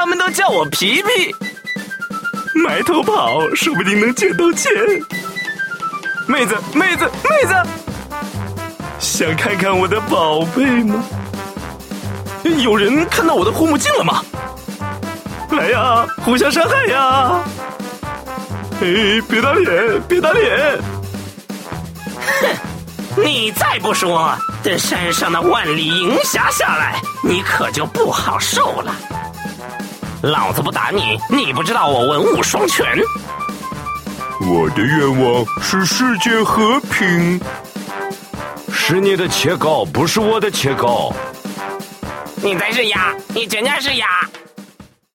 他们都叫我皮皮。埋头跑，说不定能捡到钱。妹子，想看看我的宝贝吗？有人看到我的护目镜了吗？来呀，互相伤害呀！别打脸！ 哼，你再不说，等山上的万里银霞下来，你可就不好受了。老子不打你，你不知道我文武双全。 我的愿望是世界和平。 是你的切糕，不是我的切糕。 你才是鸭，你全家是鸭。